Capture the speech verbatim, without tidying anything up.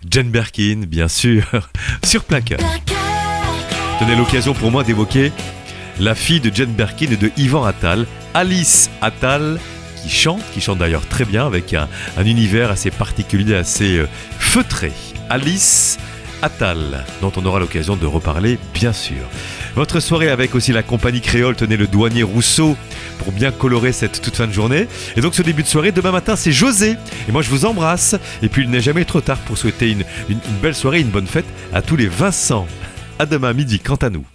Jane Birkin, bien sûr, sur Plaqueur. Tenez l'occasion pour moi d'évoquer la fille de Jane Birkin et de Yvan Attal, Alice Attal, qui chante, qui chante d'ailleurs très bien, avec un, un univers assez particulier, assez euh, feutré. Alice Attal, dont on aura l'occasion de reparler, bien sûr. Votre soirée avec aussi la compagnie créole, tenez le douanier Rousseau, pour bien colorer cette toute fin de journée. Et donc ce début de soirée, demain matin, c'est José. Et moi, je vous embrasse. Et puis, il n'est jamais trop tard pour souhaiter une, une, une belle soirée, une bonne fête à tous les Vincent. À demain midi, quant à nous.